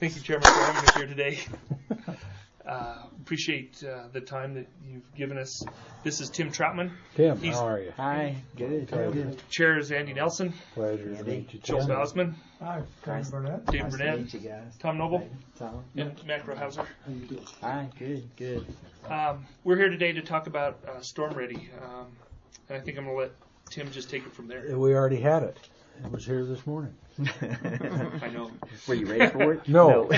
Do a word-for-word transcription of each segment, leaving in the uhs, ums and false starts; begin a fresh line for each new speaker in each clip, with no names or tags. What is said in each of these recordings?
Thank you, Chairman, for having us here today. Uh, appreciate uh, the time that you've given us. This is Tim Troutman.
Tim,
He's,
how are you?
Hi, good. good.
Chair is Andy Nelson.
Pleasure to meet you,
Joel
Tim.
Bausman.
Hi, Tom
Nice.
Burnett.
Dave
Nice to
Burnett.
meet you guys.
Tom Noble.
Hi, Tom.
And Matt Rohauser.
How you doing?
Hi, good, good.
Um, we're here today to talk about uh, Storm Ready. Um, and I think I'm going to let Tim just take it from there.
We already had it. It was here this morning.
I know.
Were you ready for it?
No.
No,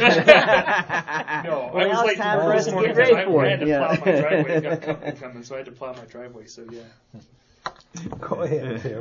I
Well,
was
now
late
it's time
to
for
work
us
this
to
morning
get ready
because I
for
had
it.
to
Yeah.
plow my driveway. I've got company coming, so I had to plow my driveway. So, yeah.
Go ahead, Tim.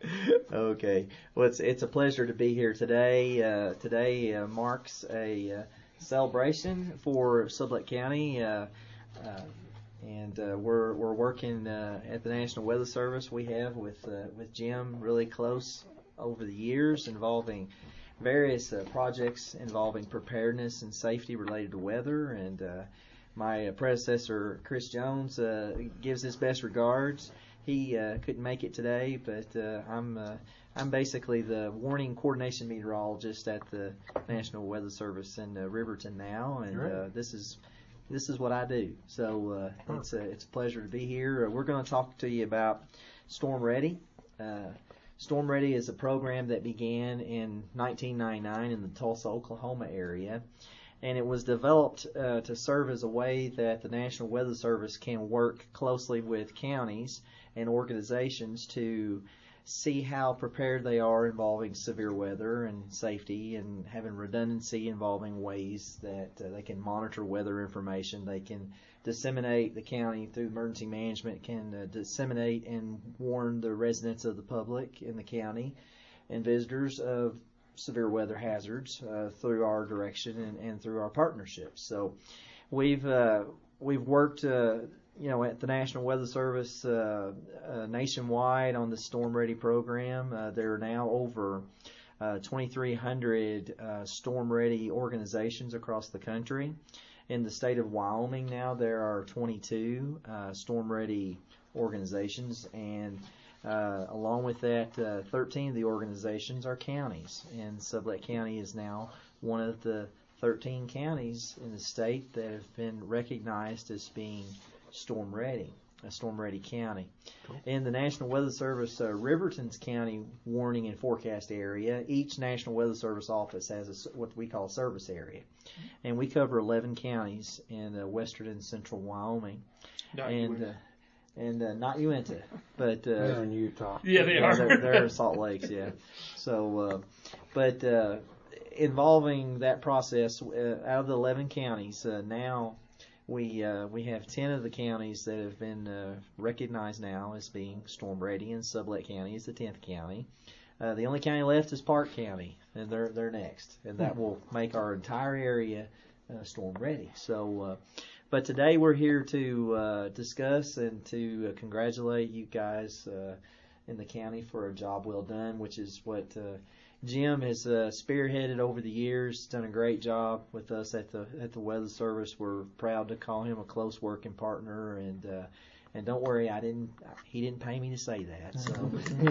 Okay. Well, it's it's a pleasure to be here today. Uh, today uh, marks a uh, celebration for Sublette County, uh, uh, and uh, we're we're working uh, at the National Weather Service. We have with uh, with Jim really close over the years, involving various uh, projects involving preparedness and safety related to weather. And uh, my predecessor, Chris Jones, uh, gives his best regards. He uh, couldn't make it today, but uh, I'm uh, I'm basically the warning coordination meteorologist at the National Weather Service in uh, Riverton now, and uh, this is this is what I do. So uh, it's a it's a pleasure to be here. Uh, we're going to talk to you about Storm Ready. Uh, Storm Ready is a program that began in nineteen ninety-nine in the Tulsa, Oklahoma area, and it was developed uh, to serve as a way that the National Weather Service can work closely with counties and organizations to see how prepared they are involving severe weather and safety, and having redundancy involving ways that uh, they can monitor weather information. They can disseminate, the county through emergency management can uh, disseminate and warn the residents of the public in the county and visitors of severe weather hazards uh, through our direction and, and through our partnerships. So we've uh, we've worked uh, you know at the National Weather Service uh, uh, nationwide on the Storm Ready program. Uh, there are now over uh, twenty-three hundred uh, Storm Ready organizations across the country. In the state of Wyoming now there are twenty-two uh, Storm Ready organizations, and uh, along with that, uh, thirteen of the organizations are counties, and Sublette County is now one of the thirteen counties in the state that have been recognized as being storm ready, a storm ready county. Cool. In the National Weather Service uh, Riverton's County warning and forecast area, each National Weather Service office has a, what we call a service area, and we cover eleven counties in uh, western and central Wyoming.
Not
and uh, and uh, not Uinta, but uh,
They're in Utah.
Yeah, they
yeah,
are.
They're, they're in Salt Lakes, yeah. So, uh, but uh, involving that process, uh, out of the eleven counties, uh, now we uh, we have ten of the counties that have been uh, recognized now as being storm ready, and Sublette County is the tenth county. Uh, the only county left is Park County, and they're they're next, and that will make our entire area uh, storm ready. So. Uh, But today we're here to uh, discuss and to uh, congratulate you guys uh, in the county for a job well done, which is what uh, Jim has uh, spearheaded over the years. Done a great job with us at the at the Weather Service. We're proud to call him a close working partner, and uh, and don't worry, I didn't. He didn't pay me to say that. So,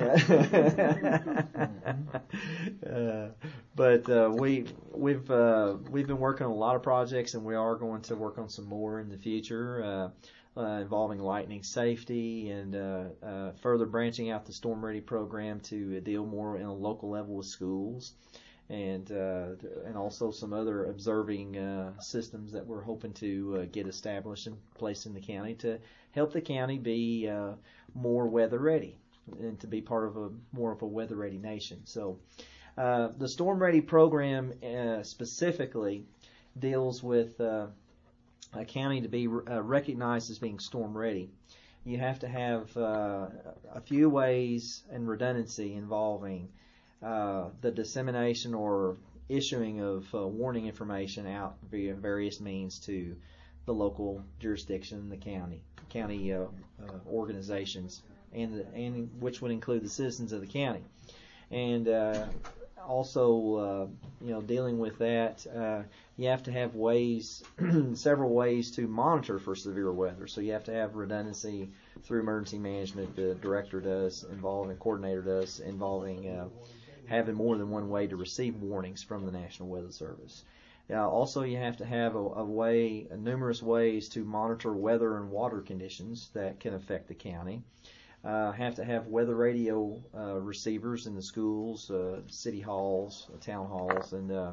yeah. uh, but uh, we we've uh, we've been working on a lot of projects, and we are going to work on some more in the future uh, uh, involving lightning safety, and uh, uh, further branching out the Storm Ready program to deal more in a local level with schools, and uh, and also some other observing uh, systems that we're hoping to uh, get established and placed in the county to help the county be uh, more weather ready and to be part of a more of a weather ready nation. So uh, the Storm Ready program uh, specifically deals with uh, a county to be uh, recognized as being storm ready. You have to have uh, a few ways and redundancy involving Uh, the dissemination or issuing of uh, warning information out via various means to the local jurisdiction, the county, county uh, uh, organizations, and the, and which would include the citizens of the county, and uh, also uh, you know dealing with that, uh, you have to have ways, several ways to monitor for severe weather. So you have to have redundancy through emergency management. The director does, involving coordinator does, involving. Uh, having more than one way to receive warnings from the National Weather Service. Uh, also, you have to have a, a way, numerous ways to monitor weather and water conditions that can affect the county. Uh, have to have weather radio uh, receivers in the schools, uh, city halls, uh, town halls, and uh,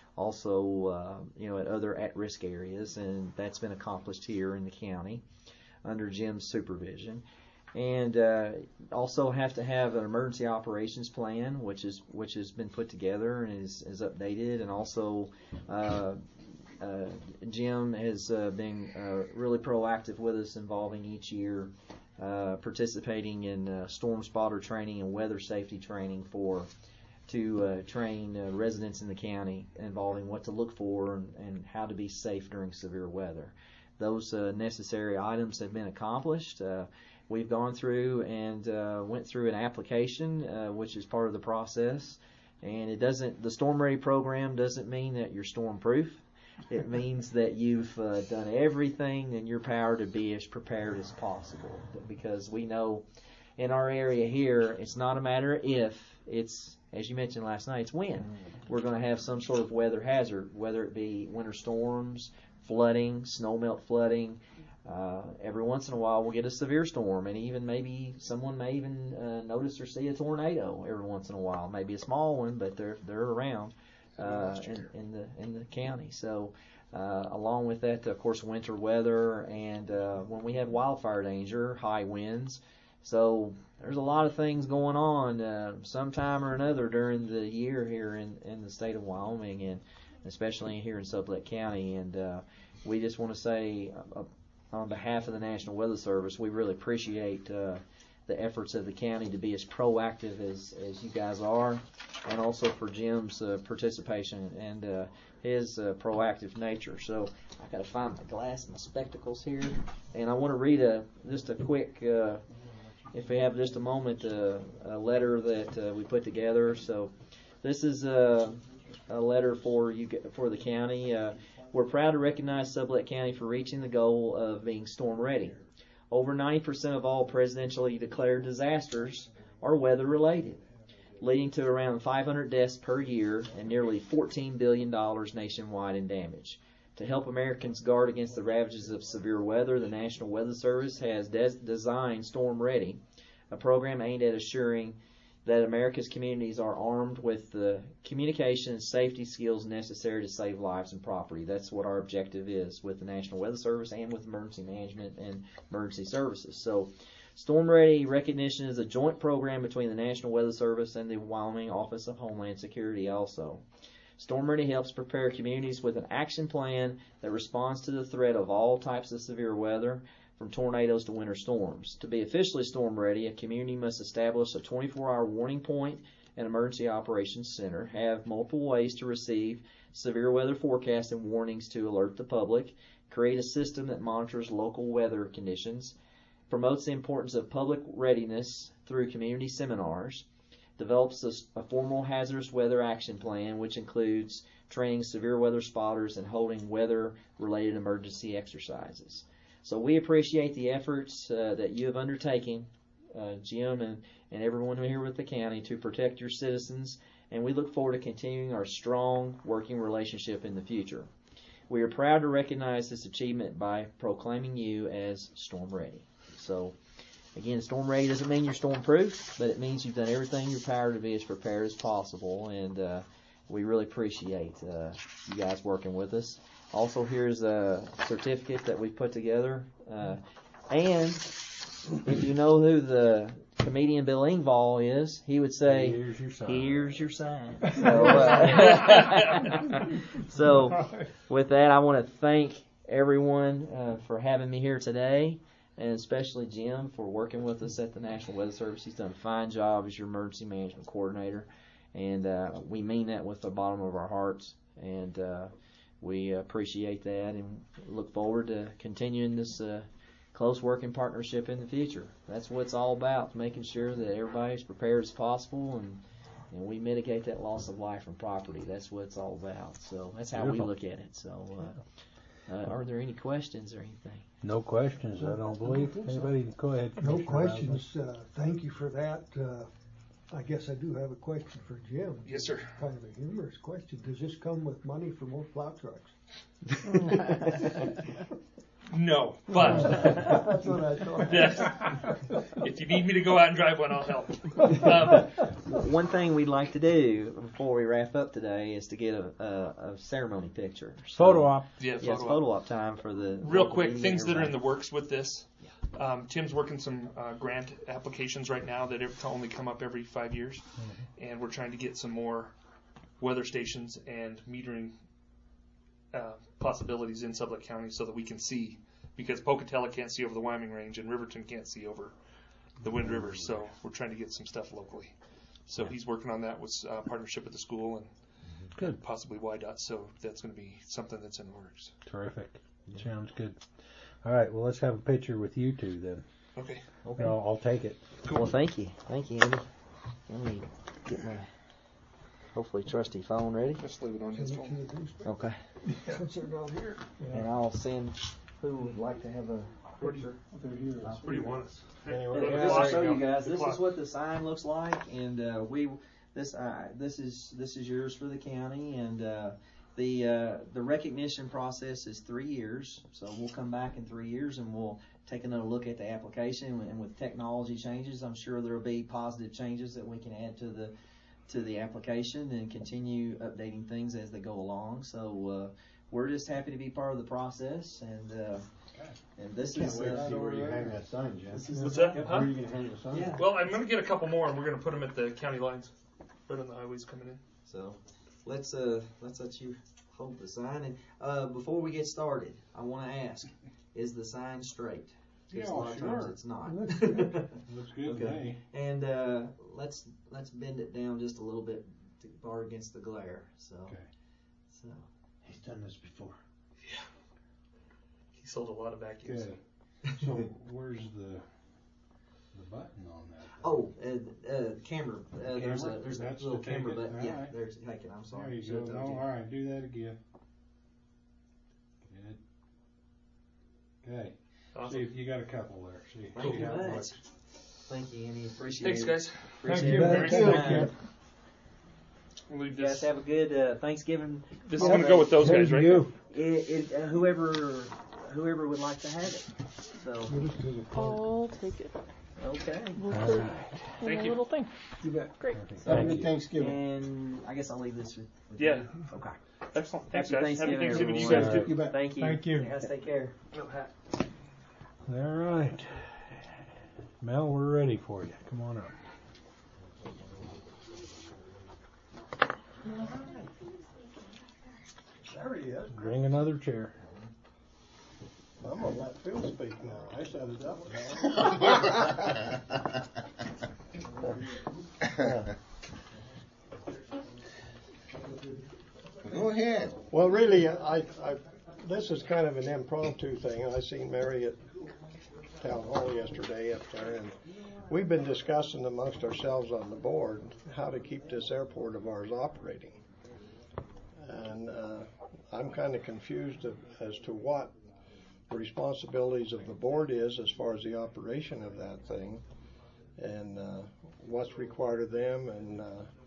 also uh, you know at other at-risk areas, and that's been accomplished here in the county under Jim's supervision. And uh, also have to have an emergency operations plan, which is which has been put together and is, is updated, and also uh, uh, Jim has uh, been uh, really proactive with us, involving each year uh, participating in uh, storm spotter training and weather safety training for to uh, train uh, residents in the county, involving what to look for and, and how to be safe during severe weather. Those uh, necessary items have been accomplished. Uh, We've gone through and uh, went through an application, uh, which is part of the process. And it doesn't, the Storm Ready program doesn't mean that you're storm proof. It means that you've uh, done everything in your power to be as prepared as possible. Because we know in our area here, it's not a matter of if, it's, as you mentioned last night, it's when. We're going to have some sort of weather hazard, whether it be winter storms, flooding, snowmelt flooding. Uh, every once in a while we'll get a severe storm, and even maybe someone may even uh, notice or see a tornado every once in a while. Maybe a small one, but they're they're around uh, in, in the in the county. So uh, along with that, of course, winter weather, and uh, when we have wildfire danger, high winds. So there's a lot of things going on uh, sometime or another during the year here in, in the state of Wyoming, and especially here in Sublette County. And uh, we just want to say, uh, on behalf of the National Weather Service, we really appreciate uh, the efforts of the county to be as proactive as, as you guys are, and also for Jim's uh, participation and uh, his uh, proactive nature. So I've got to find my glass and my spectacles here, and I want to read a just a quick, uh, if we have just a moment, uh, a letter that uh, we put together. So this is uh, a letter for you for the county. Uh, We're proud to recognize Sublette County for reaching the goal of being storm ready. Over ninety percent of all presidentially declared disasters are weather related, leading to around five hundred deaths per year and nearly fourteen billion dollars nationwide in damage. To help Americans guard against the ravages of severe weather, the National Weather Service has des- designed Storm Ready, a program aimed at assuring that America's communities are armed with the communication and safety skills necessary to save lives and property. That's what our objective is with the National Weather Service and with emergency management and emergency services. So Storm Ready recognition is a joint program between the National Weather Service and the Wyoming Office of Homeland Security also. Storm Ready helps prepare communities with an action plan that responds to the threat of all types of severe weather, from tornadoes to winter storms. To be officially storm ready, a community must establish a twenty-four hour warning point and emergency operations center, have multiple ways to receive severe weather forecasts and warnings to alert the public, create a system that monitors local weather conditions, promotes the importance of public readiness through community seminars, develops a, a formal hazardous weather action plan, which includes training severe weather spotters and holding weather-related emergency exercises. So we appreciate the efforts uh, that you have undertaken, uh, Jim and, and everyone here with the county, to protect your citizens, and we look forward to continuing our strong working relationship in the future. We are proud to recognize this achievement by proclaiming you as Storm Ready. So, again, Storm Ready doesn't mean you're storm proof, but it means you've done everything in your power to be as prepared as possible, and uh, we really appreciate uh, you guys working with us. Also, here's a certificate that we put together. Uh, and if you know who the comedian Bill Engvall is, he would say,
Here's your sign.
Here's your sign. So, uh, so with that, I want to thank everyone uh, for having me here today, and especially Jim for working with us at the National Weather Service. He's done a fine job as your emergency management coordinator, and uh, we mean that with the bottom of our hearts. And uh, we appreciate that and look forward to continuing this uh, close working partnership in the future. That's what it's all about, making sure that everybody's prepared as possible and, and we mitigate that loss of life and property. That's what it's all about. So that's how
Beautiful.
we look at it. So uh, uh, are there any questions or anything?
No questions, I don't believe. Anybody? Go ahead.
No
Commissioner
questions. Uh, thank you for that. Uh, I guess I do have a question for Jim.
Yes, sir.
Kind of a humorous question. Does this come with money for more plow trucks?
No, but
That's what I thought.
yes, if you need me to go out and drive one, I'll help. Um,
One thing we'd like to do before we wrap up today is to get a, a, a ceremony picture. So,
Photo op.
yeah,
Yes,
photo op.
photo op time for the.
Real
local
quick,
media
things that are in
everybody.
the works with this. Um, Tim's working some uh, grant applications right now that have only come up every five years, and we're trying to get some more weather stations and metering uh, possibilities in Sublette County so that we can see, because Pocatello can't see over the Wyoming Range and Riverton can't see over the Wind River, so we're trying to get some stuff locally. So he's working on that with uh, partnership with the school and
Good.
possibly Y DOT, so that's going to be something that's in the works.
Terrific. Sounds good. All right, well, let's have a picture with you two then.
Okay.
Okay.
I'll, I'll take it.
Well, thank you, thank you, Andy. Let me get my hopefully trusty phone ready.
Just leave it on his phone.
Okay.
Since they're not here.
And I'll send who would like to have a picture.
What do you want us?
Anyway,
Yeah,
yeah,
I'll
there
show
you
you
go.
guys. This
Clock.
is what the sign looks like, and uh, we this uh, this is this is yours for the county, and uh, the uh, the recognition process is three years. So we'll come back in three years and we'll take another look at the application. And with technology changes, I'm sure there will be positive changes that we can add to the to the application and continue updating things as they go along. So uh, we're just happy to be part of the process, and uh, and this
Can't
is
wait to
uh,
see where you hang that sign, Jim.
this is
What's that?
Where
Huh?
are you going to hang the sign?
Yeah.
Well, I'm going to get a couple more, and we're going to put them at the county lines, right on the highways coming in.
So let's uh let's let you hold the sign. And uh, before we get started, I want to ask: is the sign straight? Because
Yeah,
a lot of
sure.
times it's not.
Looks good.
Looks good to
Okay.
me.
And uh, let's let's bend it down just a little bit to bar against the glare. So
Okay.
so
He's done this before.
He sold a lot of vacuums.
Good. So where's the the button on that?
oh uh, uh, camera. Uh, there's a
Camera?
there's a
That's
little
to take
camera
it?
button. Yeah,
Alright.
there's take it. I'm sorry.
There you
Should
go.
have
No,
told you.
all right, do that again. Good. Okay.
Awesome.
See if you got a couple there. See.
Thank
see
you
how
much.
much.
Thank you, Andy. Appreciate
Thanks,
it.
guys.
Appreciate
you.
it.
Thank
Very
you.
kind.
We'll leave
You guys
this.
have a good uh, Thanksgiving.
This is going to go with those guys,
Thank
right?
you.
It, it, uh, whoever whoever would like to have it. So
Give us to the clerk.
I'll take it.
okay.
We'll
All
put it
right.
in
Thank
a
you.
little thing.
You bet.
Great.
Perfect.
Have a
Thank
good
you.
Thanksgiving.
And I guess I'll leave this with, with
Yeah.
you. Okay.
Excellent. Thanks,
Happy
guys. Happy
Thanksgiving,
Thanksgiving to you
everyone.
guys,
All
too.
You bet.
Thank you.
Thank you.
You guys take care.
All right. Mel, we're ready for you. Come on up.
There he is.
Bring another chair.
I'm gonna let Phil speak now. I set it up.
Go ahead.
Well, really, I, I, this is kind of an impromptu thing. I seen Mary at town hall yesterday up there, and we've been discussing amongst ourselves on the board how to keep this airport of ours operating. And uh, I'm kind of confused of, as to what the responsibilities of the board is as far as the operation of that thing, and uh, what's required of them, and uh,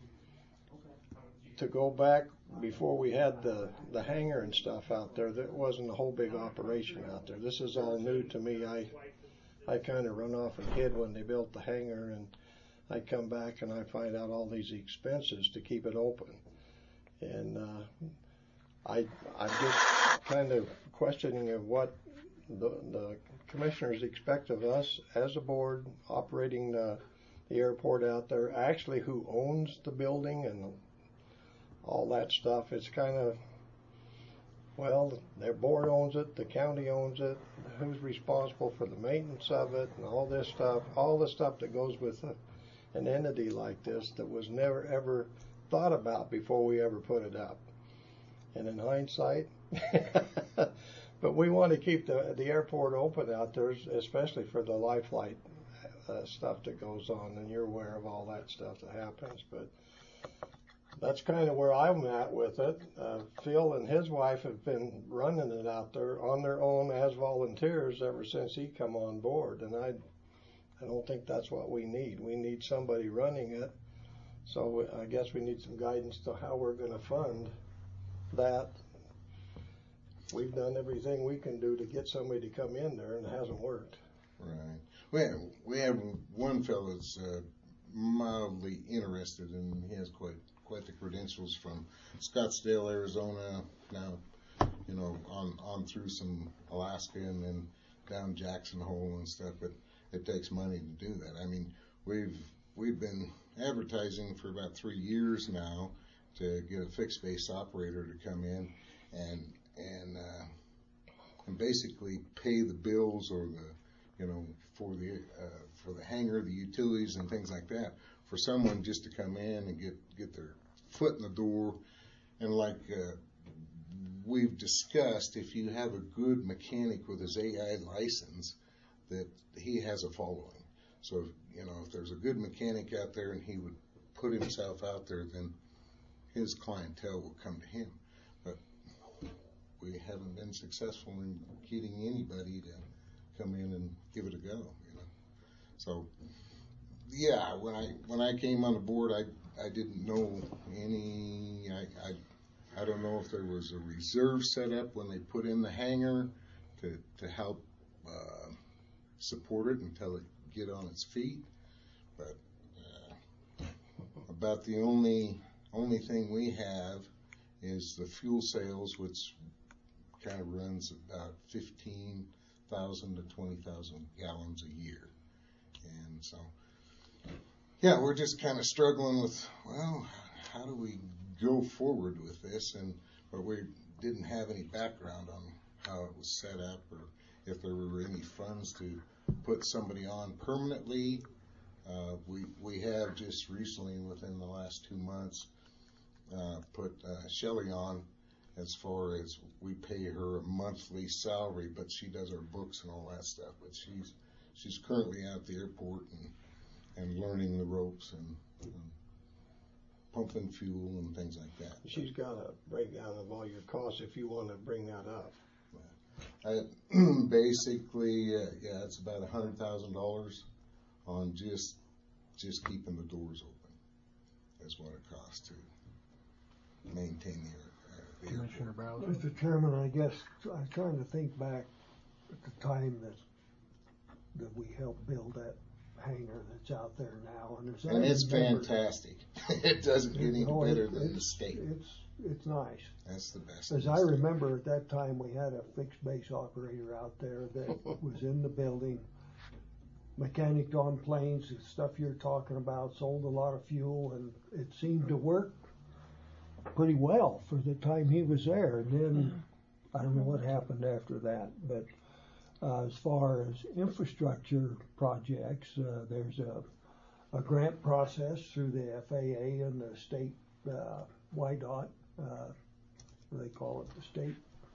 to go back before we had the, the hangar and stuff out there, there wasn't a whole big operation out there. This is all new to me. I I kind of run off and hid when they built the hangar, and I come back and I find out all these expenses to keep it open. And uh, I I'm just kind of questioning of what the, the commissioners expect of us as a board operating the, the airport out there, actually who owns the building and all that stuff. It's kind of, well, their board owns it, the county owns it, who's responsible for the maintenance of it, and all this stuff, all the stuff that goes with a, an entity like this that was never ever thought about before we ever put it up. And in hindsight, but we want to keep the, the airport open out there, especially for the life flight uh, stuff that goes on, and you're aware of all that stuff that happens, but that's kind of where I'm at with it. Uh, Phil and his wife have been running it out there on their own as volunteers ever since he come on board, and I, I don't think that's what we need. We need somebody running it So I guess we need some guidance to how we're gonna fund that. We've done everything we can do to get somebody to come in there, and it hasn't worked.
Right. We have, we have one fellow that's uh, mildly interested, and he has quite quite the credentials from Scottsdale, Arizona, now, you know, on, on through some Alaska and then down Jackson Hole and stuff, but it takes money to do that. I mean, we've we've been advertising for about three years now to get a fixed base operator to come in and and uh, and basically pay the bills or the, you know, for the uh, for the hangar, the utilities and things like that, for someone just to come in and get get their foot in the door. And like uh, we've discussed, if you have a good mechanic with his A I license, that he has a following. So, you know, if there's a good mechanic out there and he would put himself out there, then his clientele will come to him. But we haven't been successful in getting anybody to come in and give it a go, you know. So, yeah, when I when I came on the board, I I didn't know any. I I, I don't know if there was a reserve set up when they put in the hangar to to help uh, support it until it get on its feet. But uh, about the only only thing we have is the fuel sales, which kind of runs about fifteen thousand to twenty thousand gallons a year. And so, yeah, we're just kind of struggling with, well, how do we go forward with this? And but we didn't have any background on how it was set up or if there were any funds to put somebody on permanently. Uh, we we have just recently, within the last two months, uh, put uh, Shelley on as far as we pay her a monthly salary, but she does our books and all that stuff. But she's she's currently out at the airport and and learning the ropes and, and pumping fuel and things like that.
She's got a breakdown of all your costs if you want to bring that up.
Uh, basically, uh, yeah, it's about a hundred thousand dollars on just just keeping the doors open. Is what it costs to maintain the air. Uh, the
Commissioner Bowser.
Mister Chairman, I guess I'm trying to think back at the time that that we helped build that hangar that's out there now, and there's
and it's fantastic. It doesn't get any
oh,
better
it,
than the
it's,
state.
It's it's nice.
That's the best.
As I remember, at that time, we had a fixed base operator out there that was in the building, mechanic on planes, the stuff you're talking about, sold a lot of fuel, and it seemed to work pretty well for the time he was there. And then I don't know what happened after that, but uh, as far as infrastructure projects, uh, there's a, a grant process through the F A A and the state uh, Y DOT. Uh, what do they call it? The state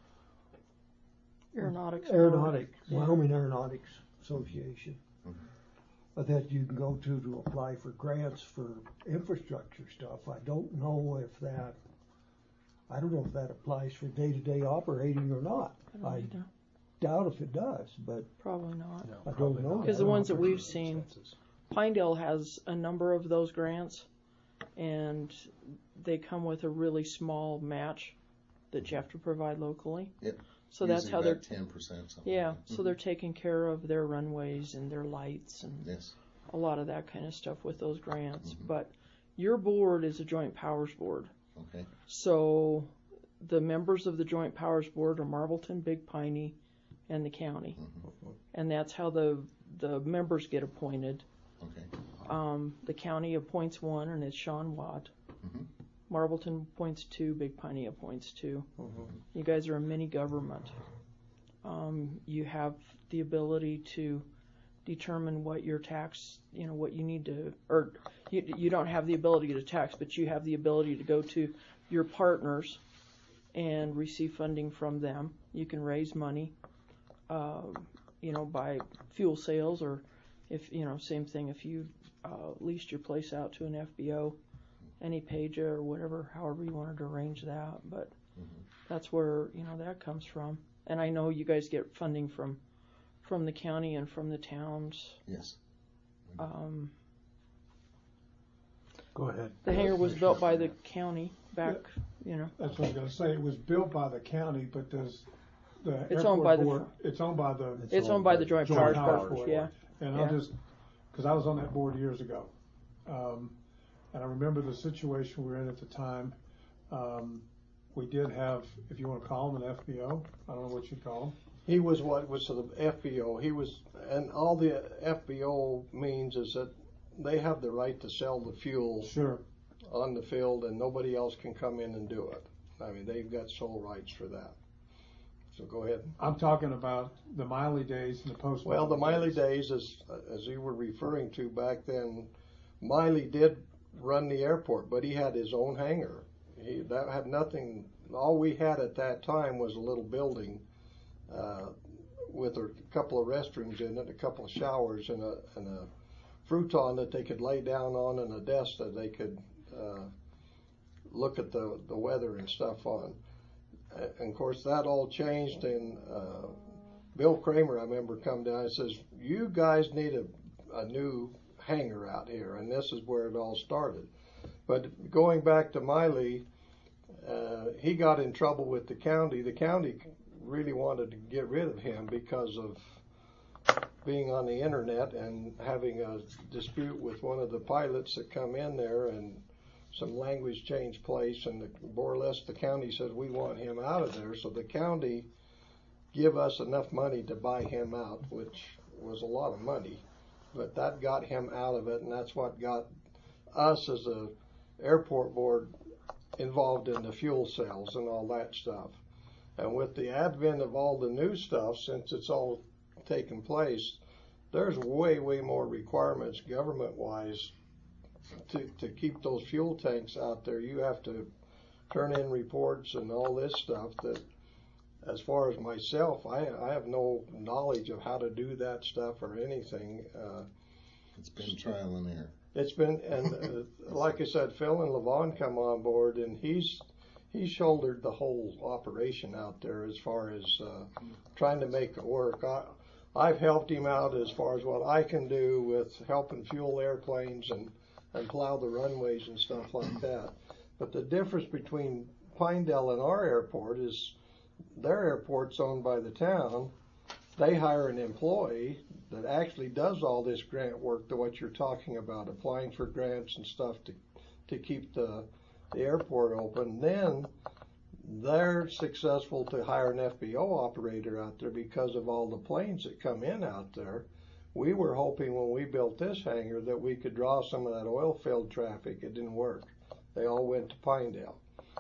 Aeronautics.
Aeronautic,
Yeah.
Wyoming Aeronautics Association.
Mm-hmm.
But that you can go to to apply for grants for infrastructure stuff. I don't know if that, I don't know if that applies for day-to-day operating or not.
I don't
I
either.
doubt if it does, but
Probably not.
No,
I don't
probably
know.
not.
Because the ones that we've
For
seen,
expenses.
Pinedale has a number of those grants, and they come with a really small match that you have to provide locally.
Yep.
So that's how they're,
ten percent. Something
yeah,
like that.
so they're taking care of their runways and their lights and
Yes.
a lot of that kind of stuff with those grants.
Mhm.
But your board is a joint powers board.
Okay.
So the members of the joint powers board are Marbleton, Big Piney, and the county.
Mhm.
And that's how the the members get appointed.
Okay.
Um, the county appoints one, and it's Sean Watt.
Mhm.
Marbleton appoints two. Big Piney appoints two.
Mhm.
You guys are a mini government. Um, you have the ability to determine what your tax, you know, what you need to, or you, you don't have the ability to tax, but you have the ability to go to your partners and receive funding from them. You can raise money, um, you know, by fuel sales, or if, you know, same thing, if you uh, leased your place out to an F B O, any page or whatever, however you wanted to arrange that, but
Mhm.
that's where, you know, that comes from. And I know you guys get funding from from the county and from the towns.
Yes.
Um,
Go ahead.
The hangar was built by the county back, you know.
That's what I was going to say. It was built by the county, but does the
It's
airport
owned by the-
board? It's owned by the
It's owned by the Joint
Joint
Powers
Powers
Board.
Board.
Yeah.
And
Yeah.
I'll just, because I was on that board years ago, um, and I remember the situation we were in at the time. Um, we did have, if you want to call them an F B O, I don't know what you call them.
He was what was the F B O. He was, and all the F B O means is that they have the right to sell the fuel
Sure.
on the field, and nobody else can come in and do it. I mean, they've got sole rights for that. So go ahead.
I'm talking about the Miley days and the post.
Well, the Miley days, as as you were referring to back then, Miley did run the airport, but he had his own hangar. He that had nothing. All we had at that time was a little building uh, with a couple of restrooms in it, a couple of showers, and a and a futon that they could lay down on, and a desk that they could uh, look at the the weather and stuff on. And of course, that all changed, and uh, Bill Kramer, I remember, come down and says, "You guys need a, a new hangar out here," and this is where it all started. But going back to Miley, uh, he got in trouble with the county. The county really wanted to get rid of him because of being on the internet and having a dispute with one of the pilots that come in there, and some language change place, and the, more or less the county said, we want him out of there. So the county give us enough money to buy him out, which was a lot of money, but that got him out of it, and that's what got us as a airport board involved in the fuel cells and all that stuff. And with the advent of all the new stuff, since it's all taken place, there's way, way more requirements government-wise to, to keep those fuel tanks out there. You have to turn in reports and all this stuff that, as far as myself, I, I have no knowledge of how to do that stuff or anything. Uh,
It's been trial and error.
It's been, and uh, like I said, Phil and Levon come on board, and he's he shouldered the whole operation out there as far as uh, trying to make it work. I, I've helped him out as far as what I can do with helping fuel airplanes and, and plow the runways and stuff like that. But the difference between Pinedale and our airport is their airport's owned by the town. They hire an employee that actually does all this grant work to what you're talking about, applying for grants and stuff to to keep the, the airport open. Then they're successful to hire an F B O operator out there because of all the planes that come in out there. We were hoping when we built this hangar that we could draw some of that oil field traffic. It didn't work. They all went to Pinedale.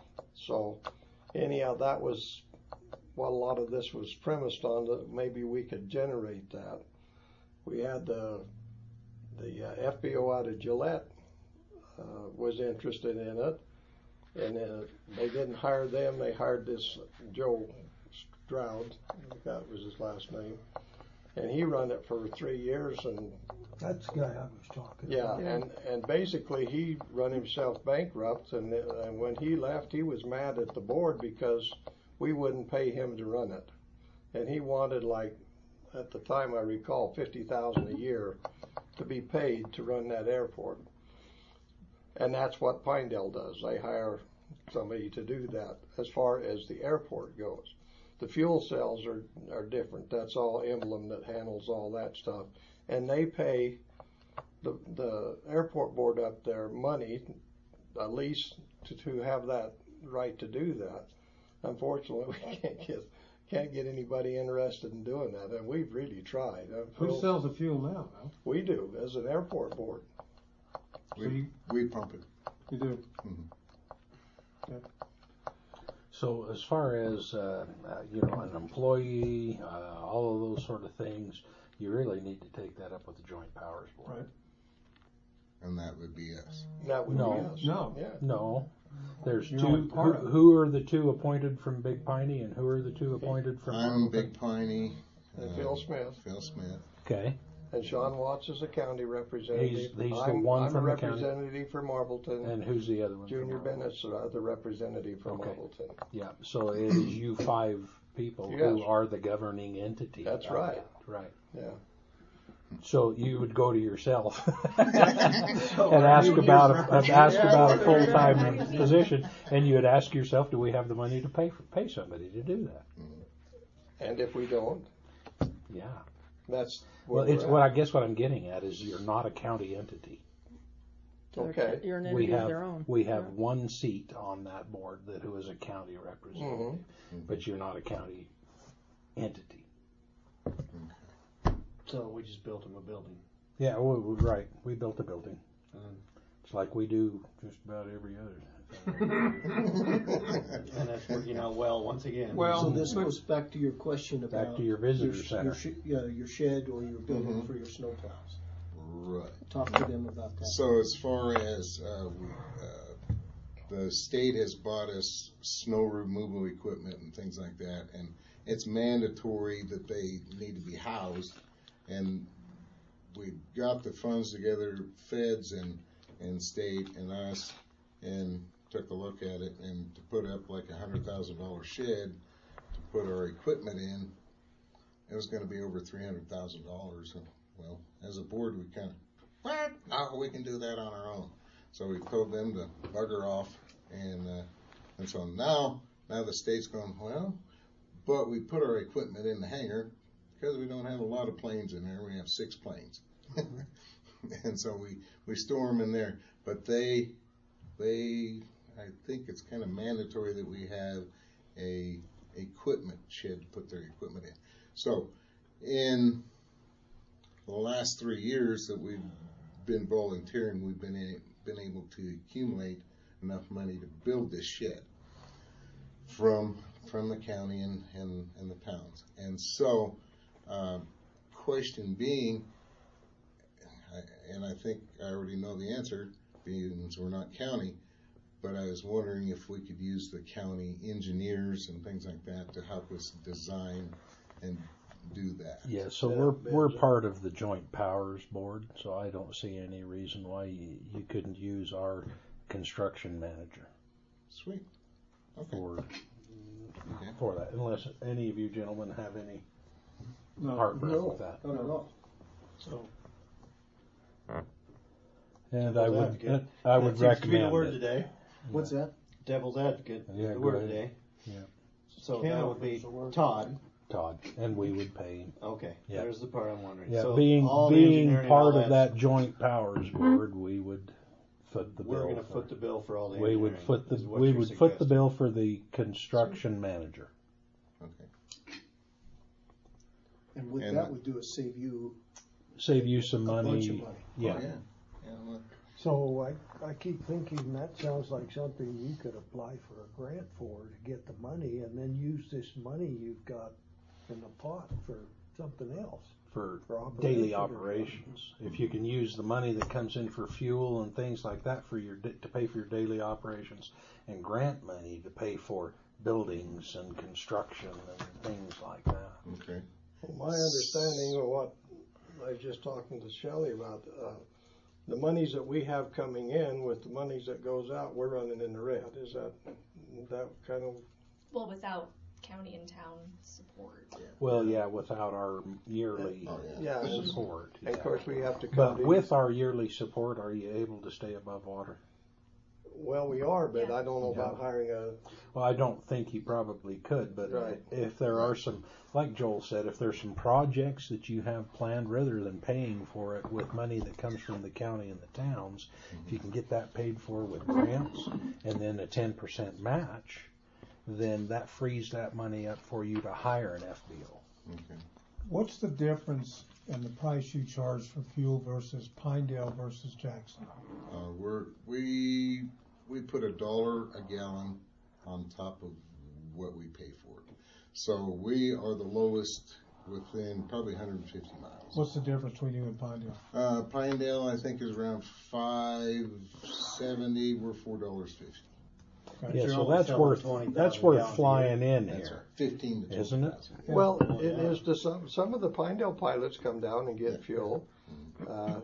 So anyhow, that was what a lot of this was premised on, that maybe we could generate that. We had the the uh, F B O out of Gillette uh, was interested in it, and uh, they didn't hire them. They hired this Joe Stroud, that was his last name, and he run it for three years. And
That's the guy I was talking
yeah,
about.
and and basically he run himself bankrupt, and, uh, and when he left, he was mad at the board because we wouldn't pay him to run it, and he wanted, like, at the time I recall, fifty thousand a year to be paid to run that airport. And that's what Pinedale does. They hire somebody to do that as far as the airport goes. The fuel cells are, are different. That's all Emblem that handles all that stuff. And they pay the, the airport board up there money, at least to, to have that right to do that. Unfortunately, we can't get can't get anybody interested in doing that, and we've really tried. Uh,
Who
Phil-
sells the fuel now, Mel?
We do, as an airport board.
So you,
We pump it.
you do.
So as far as uh, uh, you know, an employee, uh, all of those sort of things, you really need to take that up with the Joint Powers Board.
Right.
And that would be us.
That would
No.
be us.
No.
Yeah.
No, there's
You're
two.
only part
Who,
of it.
who are the two appointed from Big Piney, and who are the two appointed from?
I'm
Arlington?
Big Piney.
And
uh,
Phil Smith.
Phil Smith.
Okay.
And Sean Watts is a county representative.
He's- he's the
I'm,
one
I'm
from
a
the county.
representative for Marbleton.
And who's the other one? from
Junior
Arlington?
Bennett's the other representative for
Okay.
Marbleton.
Yeah. So it is you five people who
Yes.
are the governing entity.
That's
of
right.
it. Right.
Yeah.
So you would go to yourself and ask about a, ask about a full time position, and you would ask yourself, do we have the money to pay for, pay somebody to do that?
And if we don't,
Yeah.
that's
Well,
where
it's
we're
what I
at.
guess what I'm getting at is you're not a county entity.
Okay.
You're an
We
entity of
have
their own.
we have one seat on that board that who is a county representative,
Mhm.
but you're not a county entity.
So we just built them a building.
Yeah, well, we- right. We built a building.
Um,
It's like we do just about every other.
and that's working out well once again.
Well,
So this goes back to your question about.
Back to your visitor
your,
center.
Your, sh- yeah, your shed or your building
Mhm.
for your snowplows.
Right.
Talk to them about that.
So as far as uh, we, uh, the state has bought us snow removal equipment and things like that, and it's mandatory that they need to be housed. And we got the funds together, feds and and state and us, and took a look at it, and to put up like a hundred thousand dollar shed to put our equipment in, it was going to be over three hundred thousand dollars. Well, as a board, we kind of, what? No, we can do that on our own. So we told them to bugger off, and uh, and so now now the state's going, well, but we put our equipment in the hangar because we don't have a lot of planes in there. We have six planes, and so we we store them in there. But they they I think it's kind of mandatory that we have a equipment shed to put their equipment in. So in the last three years that we've been volunteering, we've been a, been able to accumulate enough money to build this shed from from the county and, and, and the towns. And so, uh, question being, I, and I think I already know the answer, being we're not county, but I was wondering if we could use the county engineers and things like that to help us design and do that.
Yeah, so
Yeah,
we're
bids
we're
are-
part of the Joint Powers Board, so I don't see any reason why you, you couldn't use our construction manager
Sweet. Okay.
for
Okay.
for that, unless any of you gentlemen have any
No,
heartburn
No,
with that.
no, no, no.
So
And I
Devil's
would
advocate.
I would
that seems to be the
recommend
word
it.
today.
What's that?
Devil's advocate.
Yeah,
the
go
word
ahead.
today.
Yeah.
So
Can't
that would be
use the word.
Todd.
Todd, and we would pay him.
Okay.
Yeah.
There's the part I'm wondering.
Yeah,
so
being
all the
being
engineering and all
part of
that's-
that Joint Powers Board, we would foot the
We're
bill.
going to
for-
foot the bill for all the
we would
engineering,
foot the
is what
we
you're
would foot the
suggesting.
bill for the construction manager.
Okay.
And what
And-
that would do is save you
Save you some
a
money.
bunch of money.
Yeah.
Oh, yeah. Yeah, well,
So I, I keep thinking that sounds like something you could apply for a grant for to get the money and then use this money you've got in the pot for something else.
For
For operation
daily
or
operations. If you can use the money that comes in for fuel and things like that for your da- to pay for your daily operations, and grant money to pay for buildings and construction and things like that.
okay.
My understanding of what I was just talking to Shelley about, uh, the monies that we have coming in with the monies that goes out, we're running in the red. Is that that kind of?
Well, without county and town support.
Well, yeah, without our yearly
Oh, yeah.
Yeah, and-
support.
And of
yeah.
course we have to come.
But
to
with our yearly support, are you able to stay above water?
Well, we are, but
Yeah.
I don't know
Yeah.
about hiring a.
Well, I don't think you probably could, but
Right.
if there are some, like Joel said, if there's some projects that you have planned, rather than paying for it with money that comes from the county and the towns, if you can get that paid for with grants and then a ten percent match, then that frees that money up for you to hire an F B O.
Okay.
What's the difference in the price you charge for fuel versus Pinedale versus Jackson?
Uh, we're we we put a dollar a gallon on top of what we pay for it. So we are the lowest within probably one hundred fifty miles.
What's the difference between you and Pinedale?
Uh, Pinedale, I think, is around five seventy. We're four dollars fifty.
Okay.
Yeah,
you're
so
only
that's
selling
worth
twenty
that's
thousand
worth
gallons a
flying in
That's
here,
fifteen to twelve
isn't it?
thousand.
Well,
Oh,
it
yeah.
is to some. Some of the Pinedale pilots come down and get
Yeah.
fuel, uh,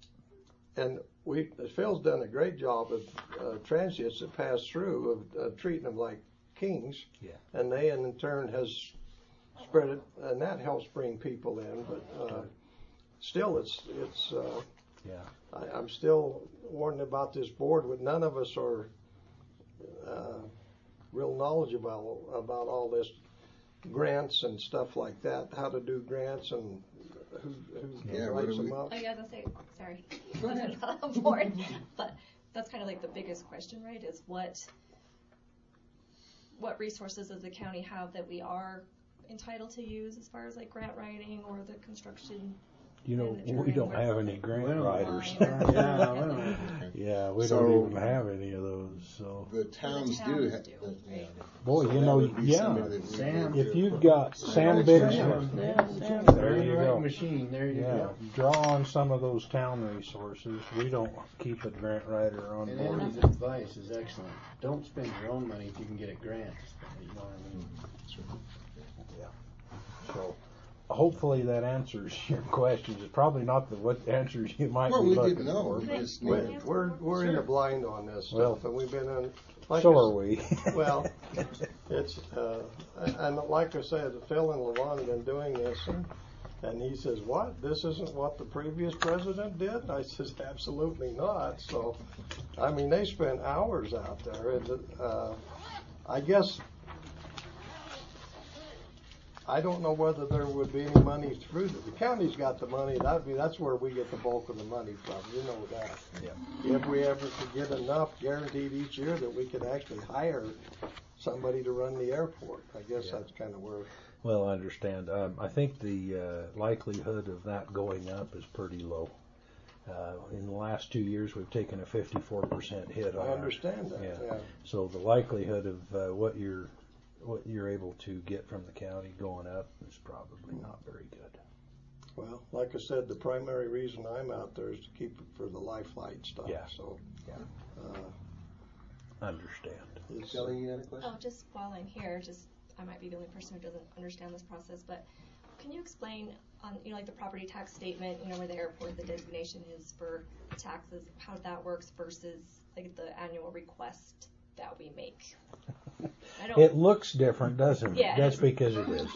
and we. Phil's done a great job of uh, transients that pass through of uh, treating them like kings.
Yeah.
And they, in turn, has spread it, and that helps bring people in. But uh, still, it's it's. Uh,
Yeah.
I, I'm still warning about this board. With none of us are uh, real knowledgeable about all this grants and stuff like that. How to do grants and who who
Yeah, what
writes
do we-
them up.
Oh yeah, I was gonna say, sorry, I'm not on board, but that's kind of like the biggest question, right? Is what what resources does the county have that we are entitled to use as far as like grant writing or the construction?
You know,
and the
we don't
terrain
have
work?
any grant
We don't-
writers.
Yeah, we don't.
Yeah, we
So-
don't even have any of those. So,
The towns do
towns
have.
do,
the- yeah.
right.
boy,
So
you
that
know,
would be
yeah.
somebody that we
Sam.
would,
If
uh,
you've got Sam Bixler,
Yeah, Sam.
there you
Right
go.
Machine, there you
Yeah,
go.
draw on some of those town resources. We don't keep a grant writer on
And
board.
Andy's advice is excellent. Don't spend your own money if you can get it grants. You know what I mean?
So, hopefully that answers your questions. It's probably not the what answers you might
Well,
be
we
looking
didn't know.
for.
We just
We're
needed-
we're, we're in
Sure.
the blind on this stuff,
Well,
and we've been in. Like
So
I
are we.
Well, it's uh, and and like I said, Phil and Levon have been doing this, and, and he says, "What? This isn't what the previous president did?" I says, "Absolutely not." So, I mean, they spent hours out there, and uh, I guess I don't know whether there would be any money through the, the county's got the money. That'd be that's where we get the bulk of the money from. You know that.
Yeah.
If we ever could get enough guaranteed each year that we could actually hire somebody to run the airport, I guess
Yeah.
that's kind of where.
Well, I understand. Um, I think the uh, likelihood of that going up is pretty low. Uh, in the last two years, we've taken a fifty-four percent hit on
I
our-
understand that.
Yeah.
Yeah.
So the likelihood of uh, what you're what you're able to get from the county going up is probably not very good.
Well, like I said, the primary reason I'm out there is to keep it for the life flight stuff.
Yeah.
So.
Yeah.
Uh,
Understand.
it's,
Kelly, you had a question?
Oh, just while I'm here, just I might be the only person who doesn't understand this process, but can you explain on you know like the property tax statement, you know where the airport the designation is for taxes, how that works versus like the annual request that we make? I don't.
It looks different, doesn't it?
Yeah, it
That's
is.
because it is.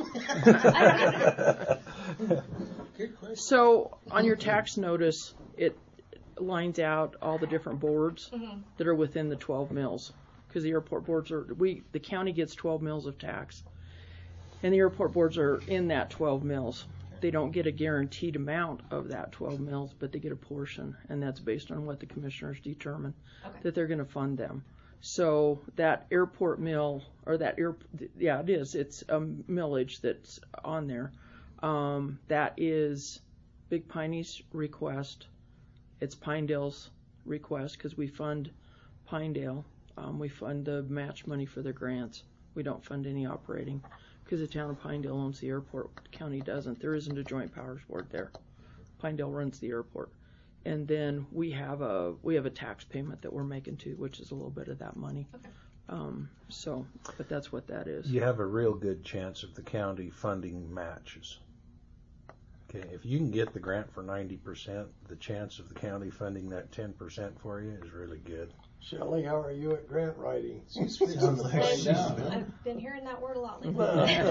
Good question.
So on your tax notice, it lines out all the different boards
Mhm.
that are within the twelve mills, because the airport boards are we the county gets twelve mills of tax, and the airport boards are in that twelve mills. They don't get a guaranteed amount of that twelve mills, but they get a portion, and that's based on what the commissioners determine
Okay.
that they're going to fund them. So that airport mill, or that air, yeah, it is. It's a millage that's on there. Um, that is Big Piney's request. It's Pinedale's request because we fund Pinedale. Um, we fund the match money for their grants. We don't fund any operating because the town of Pinedale owns the airport. The county doesn't. There isn't a joint powers board there. Pinedale runs the airport. And then we have a we have a tax payment that we're making too, which is a little bit of that money.
Okay.
Um, so, but that's what that is.
You have a real good chance of the county funding matches. Okay, if you can get the grant for ninety percent, the chance of the county funding that ten percent for you is really good.
Shelley, how are you at grant writing?
She's fixing to find out. Huh?
I've been hearing that word a lot lately.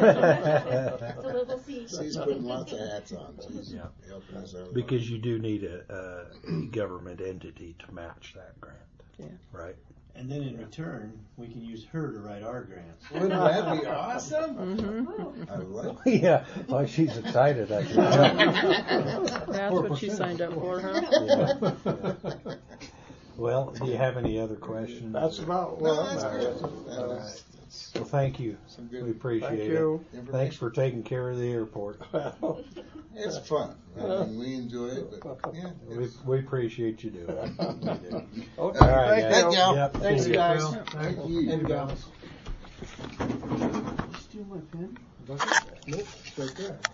Well.
So we'll, we'll see.
She's putting lots of hats on. She's
Yeah.
helping us out.
Because you do need a, a, a government entity to match that grant.
Yeah.
Right?
And then in return, we can use her to write our grants.
Wouldn't that be awesome?
Mm-hmm.
I like
Yeah, like she's excited, I can tell.
That's what she signed up for, huh?
Yeah. Well, do you have any other questions?
That's about
No,
what I'm
that's
at.
good.
Uh,
That was- that's
Well, thank you.
some
We
good
appreciate
Thank
it.
you.
Thanks for taking care of the airport.
Well,
It's fun. I mean, we enjoy it, but yeah.
We,
it's-
we appreciate you doing it. We do.
okay,
All right,
thank
guys.
you.
Thank y'all.
Yep,
Thanks,
see ya.
guys. Thank you.
And gals.
Steal my pen? Nope, it's right there.